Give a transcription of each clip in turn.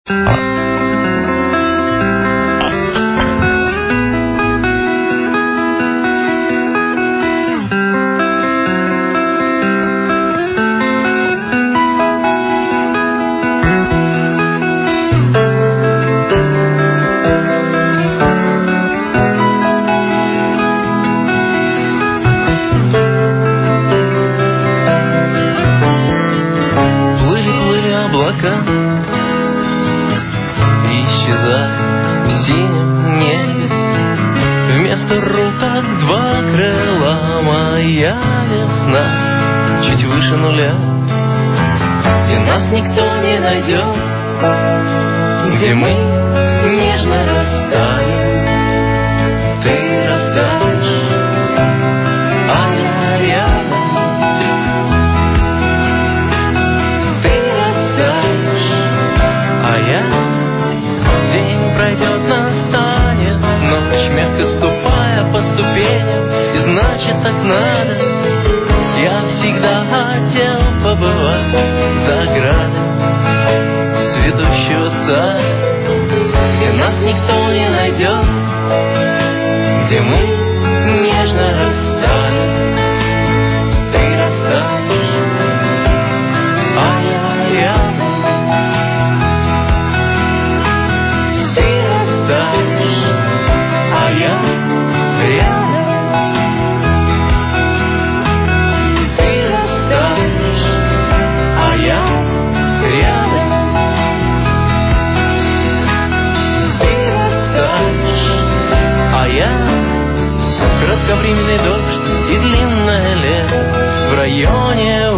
Кратковременный дождь и длинное лето в районе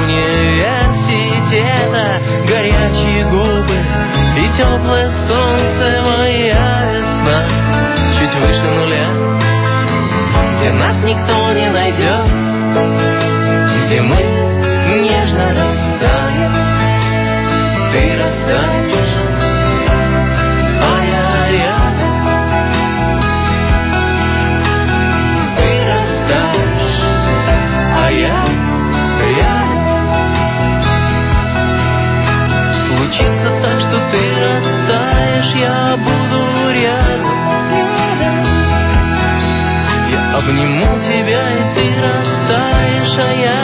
университета, горячие губы и теплое солнце, моя весна чуть выше нуля, где нас никто не найдет, где мы нежно растаем, ты растаешь, а я рядом. А я рядом. Случится так, что ты растаешь, я буду рядом. Я обниму тебя, и ты растаешь, а я